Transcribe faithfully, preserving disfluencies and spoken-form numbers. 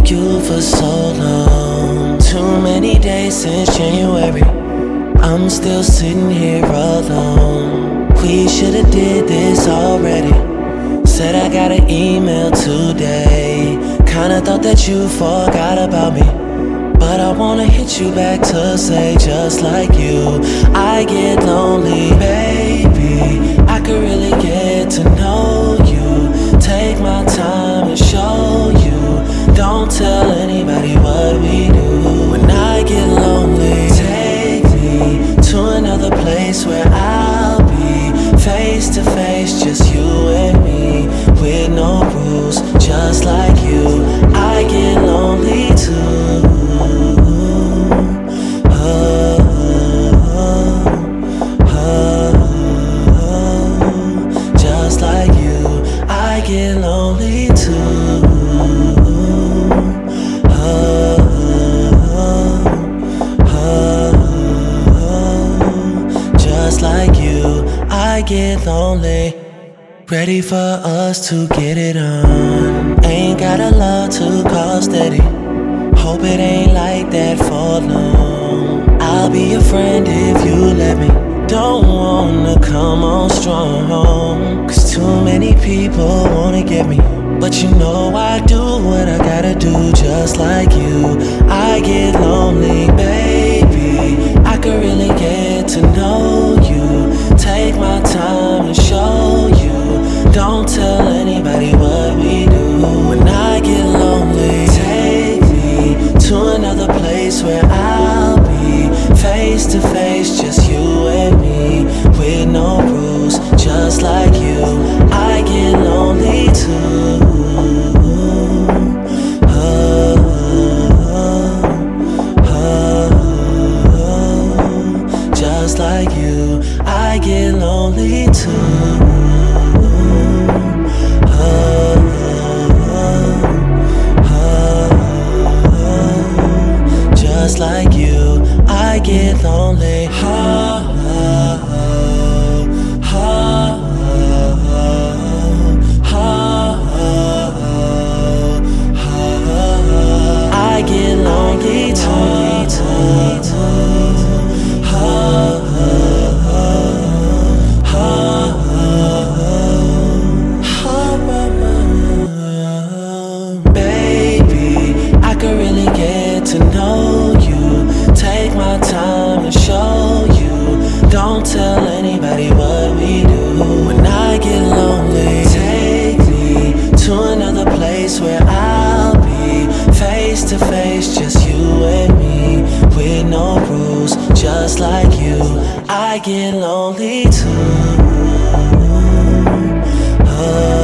you for so long. Too many days since January. I'm still sitting here alone. We should've did this already. Said I got an email today. Kinda thought that you forgot about me, but I wanna hit you back to say, just like you, I get lonely. Baby, I could really get to know you. Take my time and show you. Don't tell anybody what we do. When I get lonely, take me to another place where I'll be face to face, just you and me, with no rules, just like you. I get lonely too. Oh, oh, oh, oh, just like you, I get lonely too. Oh, oh, oh, oh, just like you, I get lonely. Ready for us to get it on. Ain't got a love to call steady. Hope it ain't like that for long. I'll be your friend if you let me. Don't wanna come on strong, cause too many people wanna get me. But you know I do what I gotta do, just like you. I get lonely, baby. I could really get to know you. Take my time and show you. Don't tell anybody what we do. When I get lonely, take me to another place where I'll be face to face, just you and me, with no rules, just like you. I get lonely too. Oh, oh, oh, just like you, I get lonely too. Just like you, I get lonely. Oh, oh, oh, oh, oh, oh, oh, I get lonely too. Oh, oh, oh, baby, I could really get to know you. Take my time and show you. Don't tell anybody what we do. When I get lonely, take me to another place where I'll be face to face, just you and me, with no rules, just like you. I get lonely too. Oh.